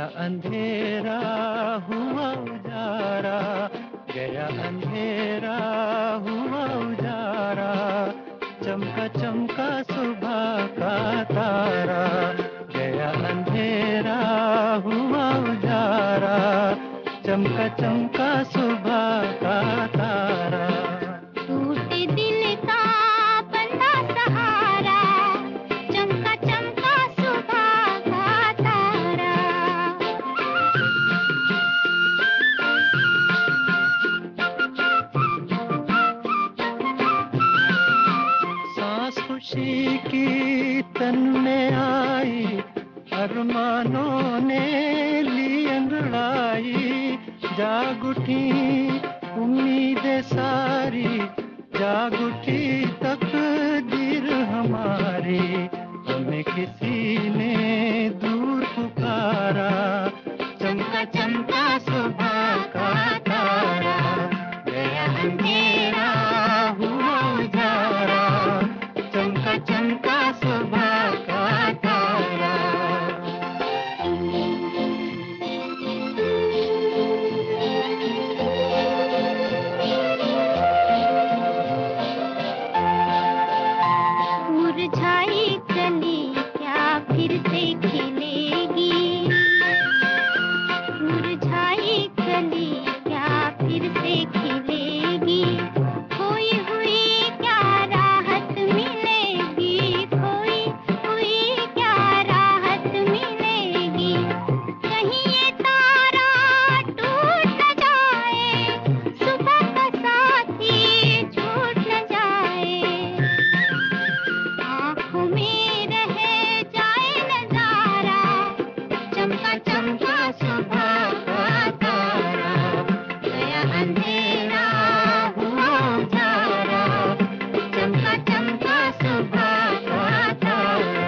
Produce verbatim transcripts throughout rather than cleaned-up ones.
गया अंधेरा हुआ उजारा, गया अंधेरा हुआ उजारा, चमका चमका सुबह का तारा। गया अंधेरा हुआ उजारा, चमका चमका सुबह का तारा। टूटे दिल का बंधा सहारा, चमका चमका सुबह का तारा। सांस खुशी की तन में आई, अरमानों ने ली अंगड़ाई। जाग उठी उम्मीदें सारी, जाग उठी तकदीर हमारी। हमें किसी ने दूर पुकारा, चमका चमका सुबह का तारा। गया अंधेरा हुआ उजारा, चमका चमका सुबह का तारा। मुरझाई कली क्या फिर से खिलेगी, मुरझाई कली क्या फिर से खिलेगी। खोई हुई क्या राहत मिलेगी, खोई हुई क्या राहत मिलेगी। कहीं ये तारा टूट न जाए, सुबह का साथी छूट न जाए। आँखों में रह जाए नजारा, चमका चमका सुबह का तारा। गया अंधेरा हुआ उजारा, चमका चमका सुबह का तारा।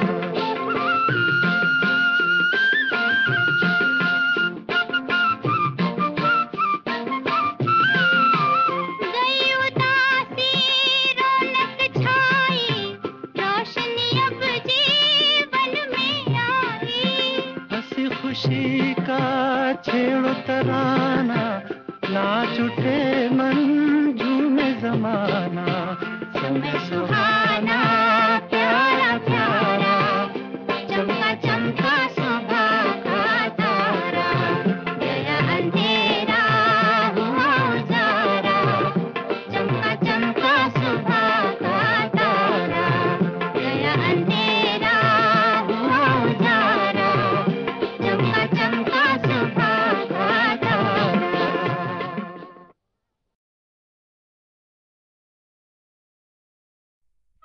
गई उदासी रौनक छाई, रोशनी अब जीवन में आई। हंसी खुशी का छेड़ो तराना, नाच उठे मन झूमे जमाना। समय सुहाना